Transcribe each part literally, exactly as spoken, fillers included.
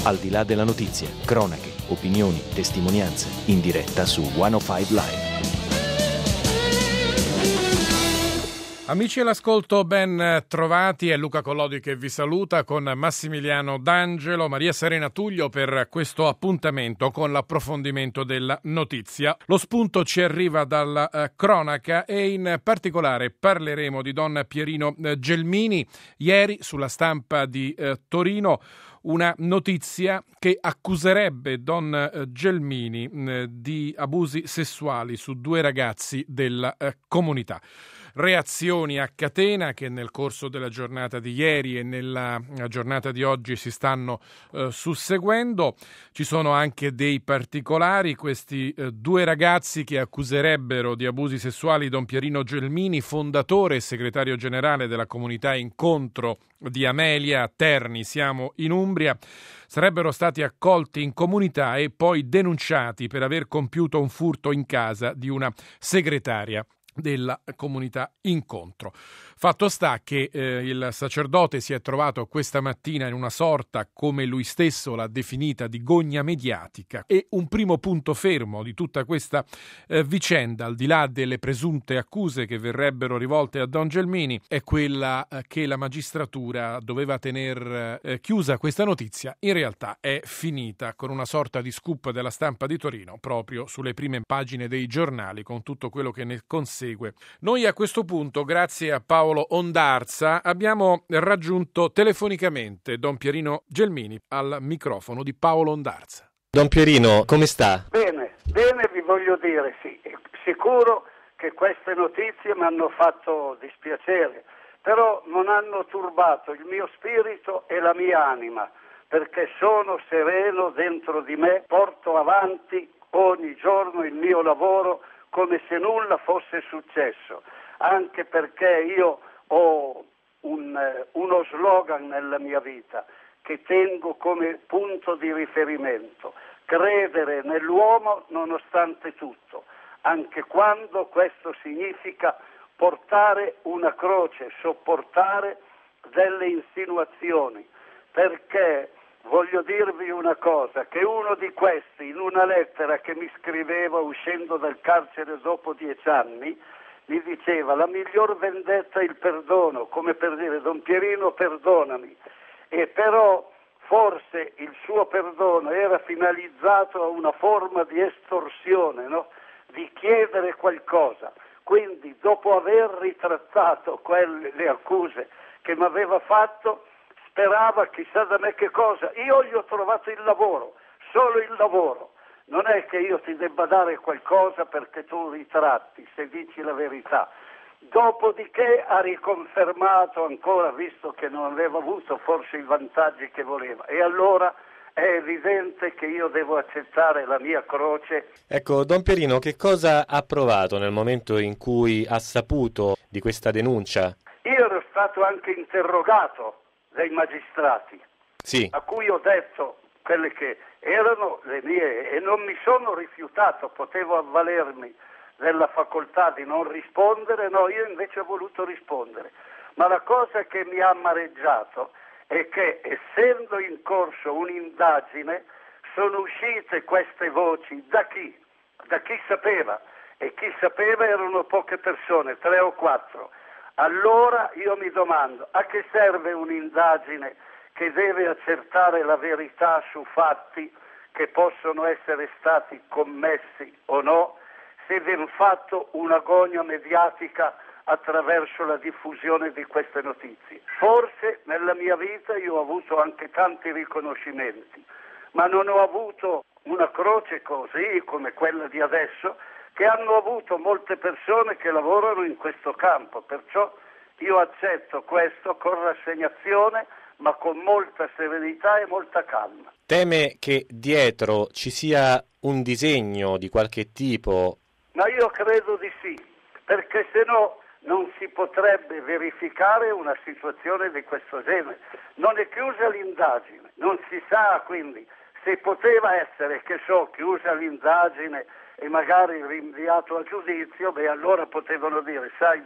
Al di là della notizia, cronache, opinioni, testimonianze, in diretta su centocinque Live. Amici all'ascolto, ben trovati, è Luca Collodi che vi saluta con Massimiliano D'Angelo, Maria Serena Tullio per questo appuntamento con l'approfondimento della notizia. Lo spunto ci arriva dalla eh, cronaca e in particolare parleremo di Don Pierino eh, Gelmini. Ieri sulla Stampa di eh, Torino una notizia che accuserebbe Don eh, Gelmini eh, di abusi sessuali su due ragazzi della eh, comunità. Reazioni a catena che nel corso della giornata di ieri e nella giornata di oggi si stanno eh, susseguendo. Ci sono anche dei particolari, questi eh, due ragazzi che accuserebbero di abusi sessuali Don Pierino Gelmini, fondatore e segretario generale della comunità Incontro di Amelia a Terni, siamo in Umbria, sarebbero stati accolti in comunità e poi denunciati per aver compiuto un furto in casa di una segretaria della comunità Incontro. Fatto sta che eh, il sacerdote si è trovato questa mattina in una sorta, come lui stesso l'ha definita, di gogna mediatica, e un primo punto fermo di tutta questa eh, vicenda, al di là delle presunte accuse che verrebbero rivolte a Don Gelmini, è quella eh, che la magistratura doveva tener eh, chiusa questa notizia. In realtà è finita con una sorta di scoop della Stampa di Torino proprio sulle prime pagine dei giornali, con tutto quello che ne consegue. Noi a questo punto, grazie a Paolo Ondarza, abbiamo raggiunto telefonicamente Don Pierino Gelmini al microfono di Paolo Ondarza. Don Pierino, come sta? Bene, bene vi voglio dire, sì. Sicuro che queste notizie mi hanno fatto dispiacere, però non hanno turbato il mio spirito e la mia anima, perché sono sereno dentro di me, porto avanti ogni giorno il mio lavoro come se nulla fosse successo, anche perché io ho un, uno slogan nella mia vita che tengo come punto di riferimento: credere nell'uomo nonostante tutto, anche quando questo significa portare una croce, sopportare delle insinuazioni, perché voglio dirvi una cosa, che uno di questi, in una lettera che mi scriveva uscendo dal carcere dopo dieci anni, mi diceva: la miglior vendetta è il perdono, come per dire: Don Pierino, perdonami. E però forse il suo perdono era finalizzato a una forma di estorsione, no? Di chiedere qualcosa. Quindi, dopo aver ritrattato quelle le accuse che mi aveva fatto, sperava chissà da me che cosa. Io gli ho trovato il lavoro, solo il lavoro. Non è che io ti debba dare qualcosa perché tu ritratti, se dici la verità. Dopodiché ha riconfermato ancora, visto che non aveva avuto forse i vantaggi che voleva. E allora è evidente che io devo accettare la mia croce. Ecco, Don Pierino, che cosa ha provato nel momento in cui ha saputo di questa denuncia? Io ero stato anche interrogato dai magistrati, sì, a cui ho detto quelle che erano le mie e non mi sono rifiutato, potevo avvalermi della facoltà di non rispondere, no, io invece ho voluto rispondere. Ma la cosa che mi ha amareggiato è che, essendo in corso un'indagine, sono uscite queste voci da chi? Da chi sapeva, e chi sapeva erano poche persone, tre o quattro. Allora io mi domando: a che serve un'indagine che deve accertare la verità su fatti che possono essere stati commessi o no, se viene fatto un'agonia mediatica attraverso la diffusione di queste notizie? Forse nella mia vita io ho avuto anche tanti riconoscimenti, ma non ho avuto una croce così come quella di adesso, che hanno avuto molte persone che lavorano in questo campo. Perciò io accetto questo con rassegnazione, ma con molta serenità e molta calma. Teme che dietro ci sia un disegno di qualche tipo? Ma io credo di sì, perché se no non si potrebbe verificare una situazione di questo genere. Non è chiusa l'indagine, non si sa, quindi se poteva essere, che so, chiusa l'indagine e magari rinviato a giudizio, beh allora potevano dire: sai, do,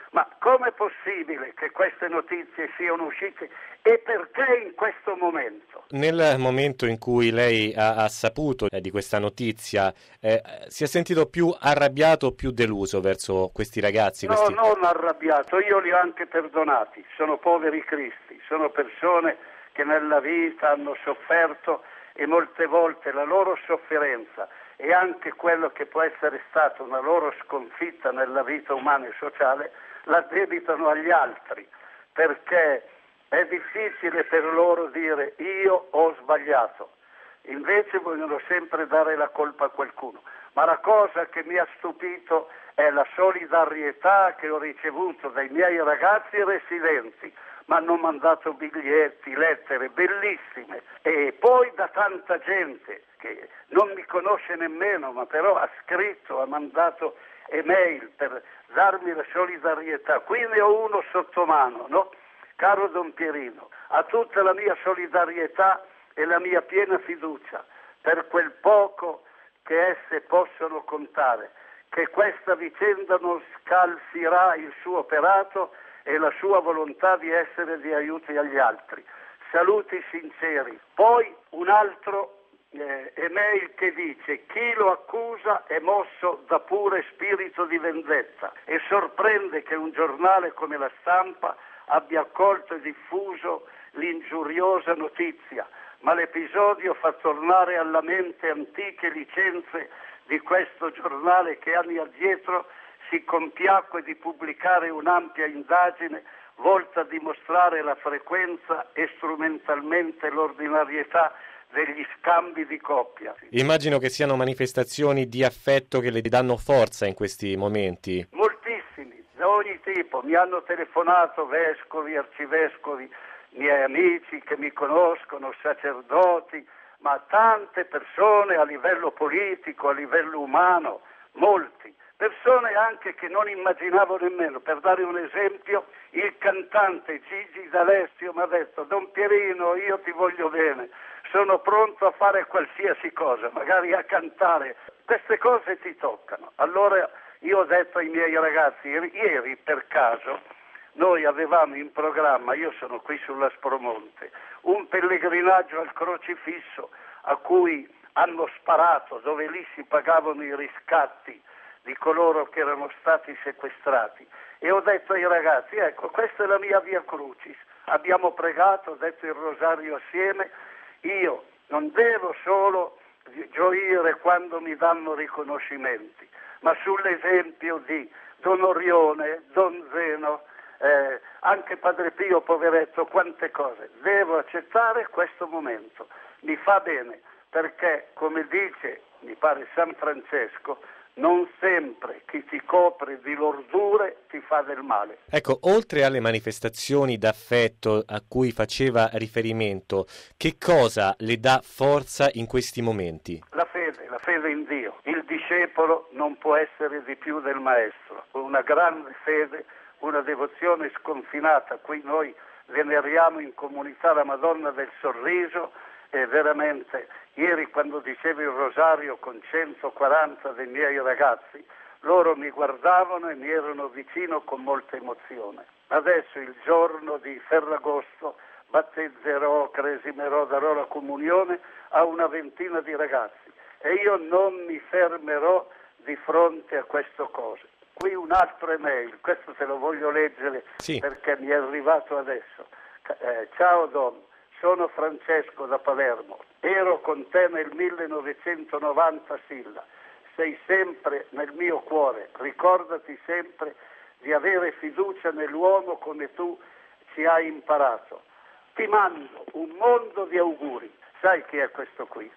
Ma com'è possibile che queste notizie siano uscite e perché in questo momento? Nel momento in cui lei ha, ha saputo eh, di questa notizia, eh, si è sentito più arrabbiato o più deluso verso questi ragazzi? No, questi... non arrabbiato, io li ho anche perdonati, sono poveri cristi, sono persone che nella vita hanno sofferto e molte volte la loro sofferenza e anche quello che può essere stata una loro sconfitta nella vita umana e sociale la debitano agli altri, perché è difficile per loro dire io ho sbagliato, invece vogliono sempre dare la colpa a qualcuno. Ma la cosa che mi ha stupito è la solidarietà che ho ricevuto dai miei ragazzi residenti. Mi hanno mandato biglietti, lettere bellissime e poi da tanta gente che non mi conosce nemmeno, ma però ha scritto, ha mandato email per darmi la solidarietà. Qui ne ho uno sotto mano, no? Caro Don Pierino, ha tutta la mia solidarietà e la mia piena fiducia per quel poco che esse possono contare, che questa vicenda non scalfirà il suo operato e la sua volontà di essere di aiuto agli altri. Saluti sinceri. Poi un altro eh, email che dice: chi lo accusa è mosso da pure spirito di vendetta, e sorprende che un giornale come La Stampa abbia accolto e diffuso l'ingiuriosa notizia, ma l'episodio fa tornare alla mente antiche licenze di questo giornale che anni addietro si compiacque di pubblicare un'ampia indagine volta a dimostrare la frequenza e strumentalmente l'ordinarietà degli scambi di coppia. Immagino che siano manifestazioni di affetto che le danno forza in questi momenti. Moltissimi, da ogni tipo. Mi hanno telefonato vescovi, arcivescovi, miei amici che mi conoscono, sacerdoti, ma tante persone a livello politico, a livello umano, molti. Persone anche che non immaginavo nemmeno. Per dare un esempio, il cantante Gigi D'Alessio mi ha detto: Don Pierino, io ti voglio bene, sono pronto a fare qualsiasi cosa, magari a cantare. Queste cose ti toccano. Allora io ho detto ai miei ragazzi, ieri per caso noi avevamo in programma, io sono qui sull'Aspromonte, un pellegrinaggio al Crocifisso a cui hanno sparato, dove lì si pagavano i riscatti di coloro che erano stati sequestrati, e ho detto ai ragazzi: ecco, questa è la mia Via Crucis, abbiamo pregato, ho detto il rosario assieme, io non devo solo gioire quando mi danno riconoscimenti, ma sull'esempio di Don Orione, Don Zeno, eh, anche Padre Pio, poveretto, quante cose. Devo accettare questo momento, mi fa bene, perché come dice, mi pare, San Francesco, non sempre chi ti copre di lordure ti fa del male. Ecco, oltre alle manifestazioni d'affetto a cui faceva riferimento, che cosa le dà forza in questi momenti? La fede, la fede in Dio. Il discepolo non può essere di più del maestro. Una grande fede, una devozione sconfinata. Qui noi veneriamo in comunità la Madonna del Sorriso, e veramente ieri quando dicevo il rosario con centoquaranta dei miei ragazzi, loro mi guardavano e mi erano vicino con molta emozione. Adesso il giorno di Ferragosto battezzerò, cresimerò, darò la comunione a una ventina di ragazzi e io non mi fermerò di fronte a queste cose. Qui un altro email, questo te lo voglio leggere, sì, perché mi è arrivato adesso. Eh, ciao Don, sono Francesco da Palermo, ero con te nel millenovecentonovanta a Silla, sei sempre nel mio cuore, ricordati sempre di avere fiducia nell'uomo come tu ci hai imparato. Ti mando un mondo di auguri. Sai chi è questo qui?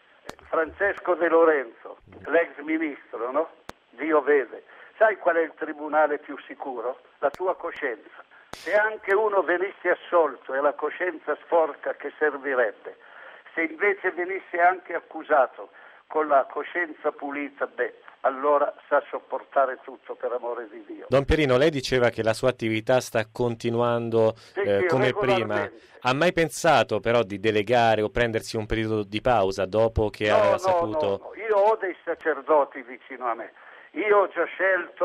Francesco De Lorenzo, l'ex ministro, no? Dio vede. Sai qual è il tribunale più sicuro? La tua coscienza. Se anche uno venisse assolto e la coscienza sporca, che servirebbe? Se invece venisse anche accusato con la coscienza pulita, beh, allora sa sopportare tutto per amore di Dio. Don Pierino, lei diceva che la sua attività sta continuando sì, eh, sì, come prima. Ha mai pensato però di delegare o prendersi un periodo di pausa dopo che no, aveva no, saputo? No, no, io ho dei sacerdoti vicino a me. Io ho già scelto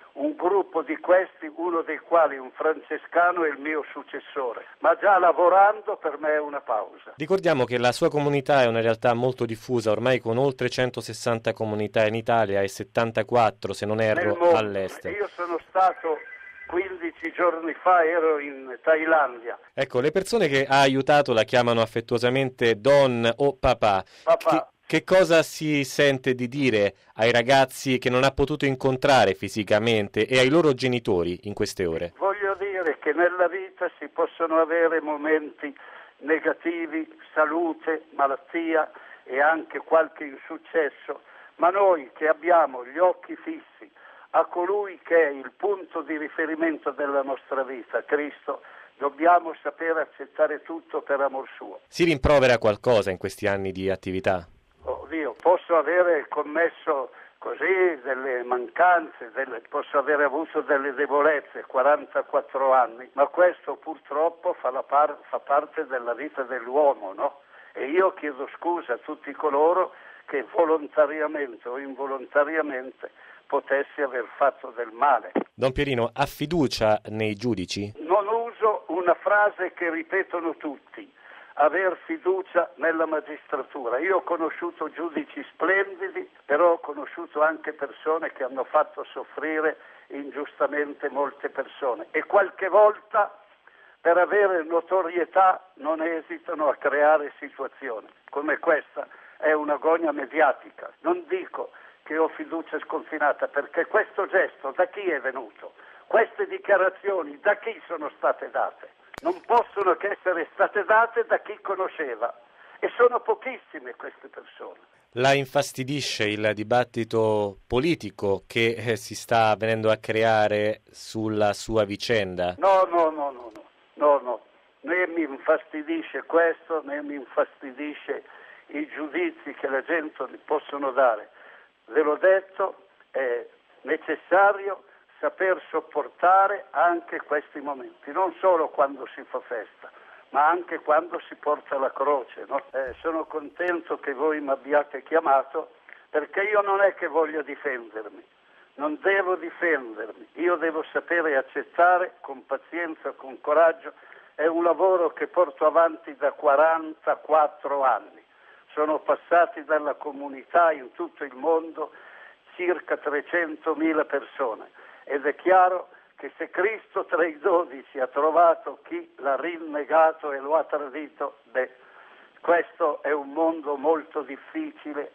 un gruppo di questi, uno dei quali un francescano è il mio successore, ma già lavorando per me è una pausa. Ricordiamo che la sua comunità è una realtà molto diffusa, ormai con oltre centosessanta comunità in Italia e settantaquattro, se non erro, all'estero. Io sono stato quindici giorni fa, ero in Thailandia. Ecco, le persone che ha aiutato la chiamano affettuosamente Don o Papà. Papà. Che... Che cosa si sente di dire ai ragazzi che non ha potuto incontrare fisicamente e ai loro genitori in queste ore? Voglio dire che nella vita si possono avere momenti negativi, salute, malattia e anche qualche insuccesso, ma noi che abbiamo gli occhi fissi a colui che è il punto di riferimento della nostra vita, Cristo, dobbiamo saper accettare tutto per amor suo. Si rimprovera qualcosa in questi anni di attività? Oddio, posso avere commesso così delle mancanze, delle, posso aver avuto delle debolezze, quarantaquattro anni, ma questo purtroppo fa, la par, fa parte della vita dell'uomo, no? E io chiedo scusa a tutti coloro che volontariamente o involontariamente potessi aver fatto del male. Don Pierino, ha fiducia nei giudici? Non uso una frase che ripetono tutti: aver fiducia nella magistratura. Io ho conosciuto giudici splendidi, però ho conosciuto anche persone che hanno fatto soffrire ingiustamente molte persone e qualche volta per avere notorietà non esitano a creare situazioni come questa. È una gogna mediatica. Non dico che ho fiducia sconfinata, perché questo gesto da chi è venuto? Queste dichiarazioni da chi sono state date? Non possono che essere state date da chi conosceva, e sono pochissime queste persone. La infastidisce il dibattito politico che eh, si sta venendo a creare sulla sua vicenda? No, no, no, no, no, no, no. Né mi infastidisce questo, né mi infastidisce i giudizi che la gente possono dare. Ve l'ho detto, è necessario saper sopportare anche questi momenti, non solo quando si fa festa, ma anche quando si porta la croce, no? Eh, sono contento che voi mi abbiate chiamato, perché io non è che voglio difendermi, non devo difendermi, io devo sapere accettare con pazienza, con coraggio. È un lavoro che porto avanti da quarantaquattro anni. Sono passati dalla comunità in tutto il mondo circa trecentomila persone. Ed è chiaro che se Cristo tra i dodici ha trovato chi l'ha rinnegato e lo ha tradito, beh, questo è un mondo molto difficile,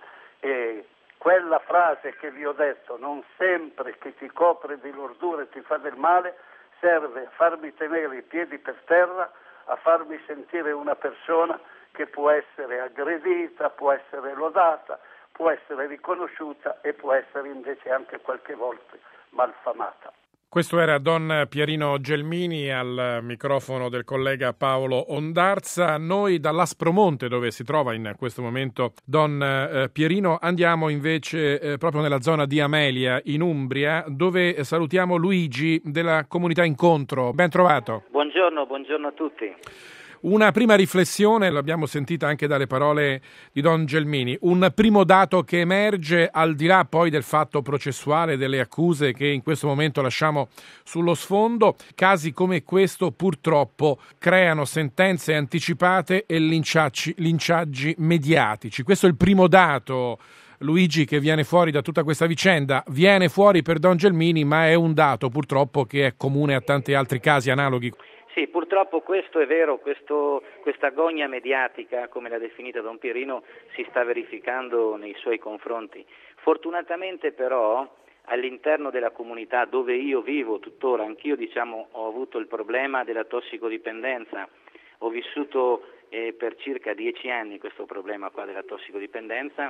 e quella frase che vi ho detto, non sempre che ti copre di lordure ti fa del male, serve a farmi tenere i piedi per terra, a farmi sentire una persona che può essere aggredita, può essere lodata, può essere riconosciuta e può essere invece anche qualche volta malfamata. Questo era Don Pierino Gelmini al microfono del collega Paolo Ondarza. Noi dall'Aspromonte, dove si trova in questo momento Don eh, Pierino, andiamo invece eh, proprio nella zona di Amelia, in Umbria, dove salutiamo Luigi della comunità Incontro. Ben trovato. Buongiorno, buongiorno a tutti. Una prima riflessione, l'abbiamo sentita anche dalle parole di Don Gelmini, un primo dato che emerge al di là poi del fatto processuale, delle accuse che in questo momento lasciamo sullo sfondo. Casi come questo purtroppo creano sentenze anticipate e linciaggi, linciaggi mediatici. Questo è il primo dato, Luigi, che viene fuori da tutta questa vicenda. Viene fuori per Don Gelmini, ma è un dato purtroppo che è comune a tanti altri casi analoghi. Sì, purtroppo questo è vero, questo, questa gogna mediatica, come l'ha definita Don Pierino, si sta verificando nei suoi confronti. Fortunatamente però all'interno della comunità dove io vivo tuttora, anch'io diciamo ho avuto il problema della tossicodipendenza, ho vissuto eh, per circa dieci anni questo problema qua della tossicodipendenza,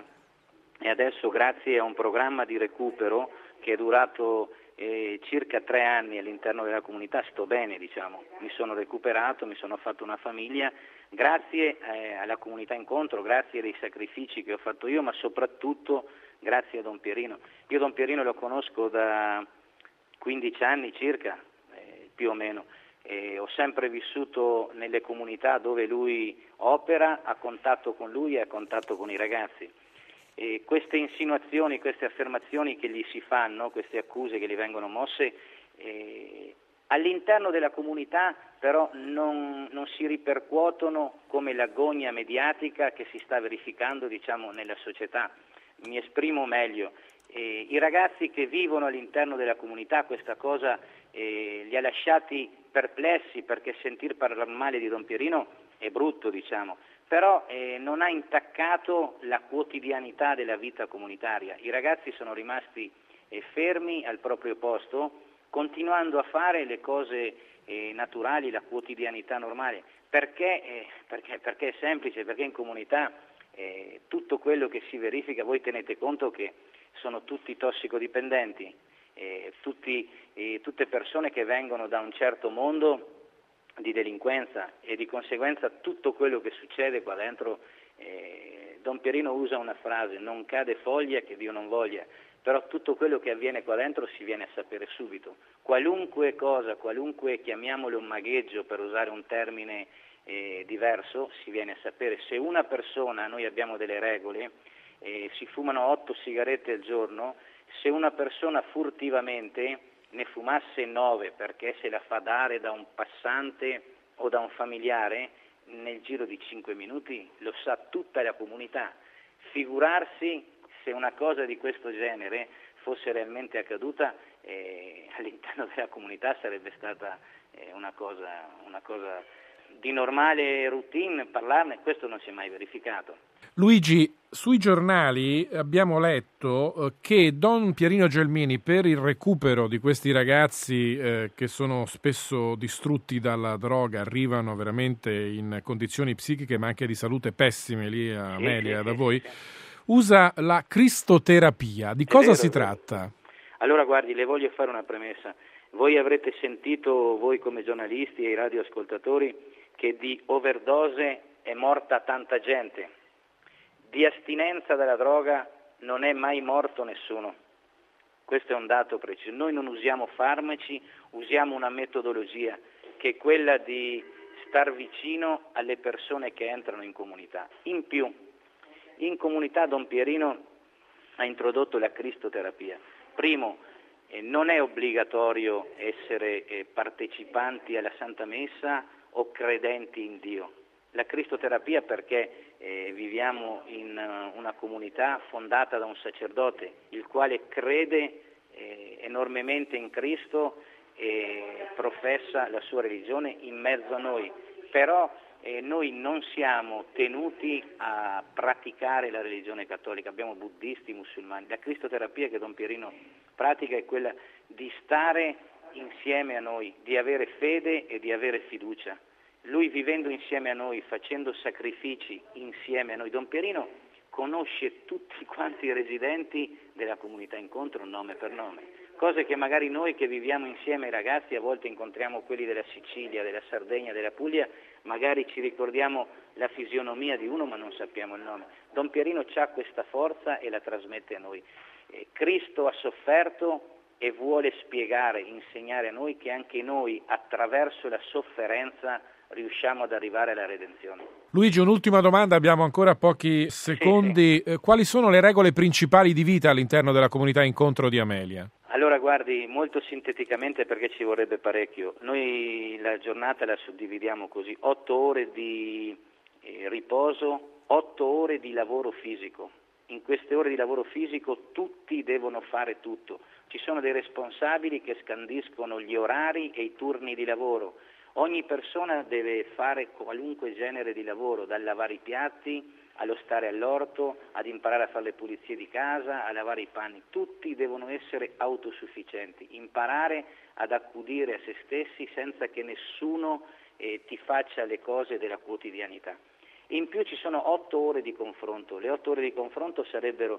e adesso grazie a un programma di recupero che è durato Eh, circa tre anni all'interno della comunità sto bene, diciamo, mi sono recuperato, mi sono fatto una famiglia grazie eh, alla comunità Incontro, grazie ai sacrifici che ho fatto io, ma soprattutto grazie a Don Pierino. Io Don Pierino lo conosco da quindici anni circa, eh, più o meno, e ho sempre vissuto nelle comunità dove lui opera, a contatto con lui e a contatto con i ragazzi. E queste insinuazioni, queste affermazioni che gli si fanno, queste accuse che gli vengono mosse, eh, all'interno della comunità però non, non si ripercuotono come l'agonia mediatica che si sta verificando, diciamo, nella società. Mi esprimo meglio. Eh, I ragazzi che vivono all'interno della comunità questa cosa eh, li ha lasciati perplessi, perché sentir parlare male di Don Pierino è brutto, diciamo, però eh, non ha intaccato la quotidianità della vita comunitaria. I ragazzi sono rimasti eh, fermi al proprio posto, continuando a fare le cose eh, naturali, la quotidianità normale. Perché? Eh, perché? Perché è semplice, perché in comunità eh, tutto quello che si verifica, voi tenete conto che sono tutti tossicodipendenti, eh, tutti, eh, tutte persone che vengono da un certo mondo di delinquenza, e di conseguenza tutto quello che succede qua dentro, eh, Don Pierino usa una frase: non cade foglia che Dio non voglia, però tutto quello che avviene qua dentro si viene a sapere subito. Qualunque cosa, qualunque, chiamiamolo un magheggio per usare un termine eh, diverso, si viene a sapere. Se una persona, noi abbiamo delle regole, eh, si fumano otto sigarette al giorno, se una persona furtivamente ne fumasse nove perché se la fa dare da un passante o da un familiare, nel giro di cinque minuti lo sa tutta la comunità. Figurarsi se una cosa di questo genere fosse realmente accaduta eh, all'interno della comunità, sarebbe stata eh, una cosa, una cosa di normale routine parlarne. Questo non si è mai verificato. Luigi, sui giornali abbiamo letto che Don Pierino Gelmini, per il recupero di questi ragazzi eh, che sono spesso distrutti dalla droga, arrivano veramente in condizioni psichiche ma anche di salute pessime lì a Amelia, da voi, usa la cristoterapia. Di cosa si tratta? Allora guardi, le voglio fare una premessa. Voi avrete sentito, voi come giornalisti e i radioascoltatori, che di overdose è morta tanta gente. Di astinenza dalla droga non è mai morto nessuno. Questo è un dato preciso. Noi non usiamo farmaci, usiamo una metodologia che è quella di star vicino alle persone che entrano in comunità. In più, in comunità Don Pierino ha introdotto la cristoterapia. Primo, eh, non è obbligatorio essere eh, partecipanti alla Santa Messa o credenti in Dio. La cristoterapia perché eh, viviamo in uh, una comunità fondata da un sacerdote, il quale crede eh, enormemente in Cristo e professa la sua religione in mezzo a noi, però eh, noi non siamo tenuti a praticare la religione cattolica, abbiamo buddisti, musulmani. La cristoterapia che Don Pierino pratica è quella di stare insieme a noi, di avere fede e di avere fiducia. Lui vivendo insieme a noi, facendo sacrifici insieme a noi, Don Pierino conosce tutti quanti i residenti della comunità incontro nome per nome, cose che magari noi che viviamo insieme ai ragazzi a volte incontriamo quelli della Sicilia, della Sardegna, della Puglia, magari ci ricordiamo la fisionomia di uno ma non sappiamo il nome. Don Pierino ha questa forza e la trasmette a noi. Eh, Cristo ha sofferto e vuole spiegare, insegnare a noi che anche noi attraverso la sofferenza riusciamo ad arrivare alla redenzione. Luigi, un'ultima domanda, abbiamo ancora pochi secondi. Sì, sì. Quali sono le regole principali di vita all'interno della comunità incontro di Amelia? Allora guardi, molto sinteticamente perché ci vorrebbe parecchio. Noi la giornata la suddividiamo così: otto ore di eh, riposo, otto ore di lavoro fisico. In queste ore di lavoro fisico tutti devono fare tutto. Ci sono dei responsabili che scandiscono gli orari e i turni di lavoro. Ogni persona deve fare qualunque genere di lavoro, dal lavare i piatti, allo stare all'orto, ad imparare a fare le pulizie di casa, a lavare i panni. Tutti devono essere autosufficienti, imparare ad accudire a se stessi senza che nessuno eh, ti faccia le cose della quotidianità. In più ci sono otto ore di confronto. Le otto ore di confronto sarebbero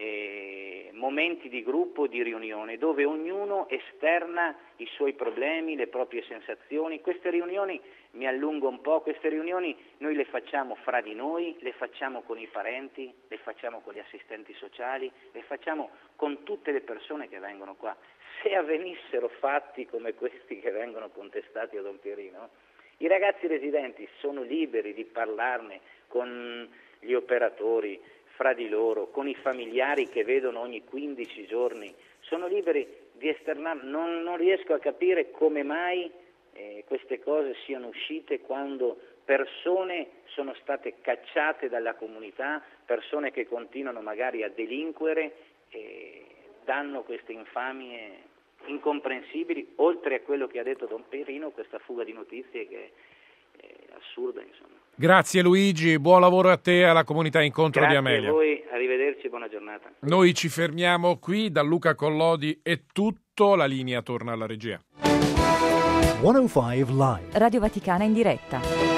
eh, momenti di gruppo, di riunione, dove ognuno esterna i suoi problemi, le proprie sensazioni. Queste riunioni, mi allungo un po', queste riunioni noi le facciamo fra di noi, le facciamo con i parenti, le facciamo con gli assistenti sociali, le facciamo con tutte le persone che vengono qua. Se avvenissero fatti come questi che vengono contestati a Don Pierino, i ragazzi residenti sono liberi di parlarne con gli operatori, fra di loro, con i familiari che vedono ogni quindici giorni, sono liberi di esternare. Non, non riesco a capire come mai eh, queste cose siano uscite quando persone sono state cacciate dalla comunità, persone che continuano magari a delinquere e danno queste infamie incomprensibili, oltre a quello che ha detto Don Pierino, questa fuga di notizie che è assurda, insomma. Grazie Luigi, buon lavoro a te e alla comunità Incontro Grazie di Amelia. Grazie a voi, arrivederci, buona giornata. Noi ci fermiamo qui, da Luca Collodi è tutto, la linea torna alla regia. centocinque Live. Radio Vaticana in diretta.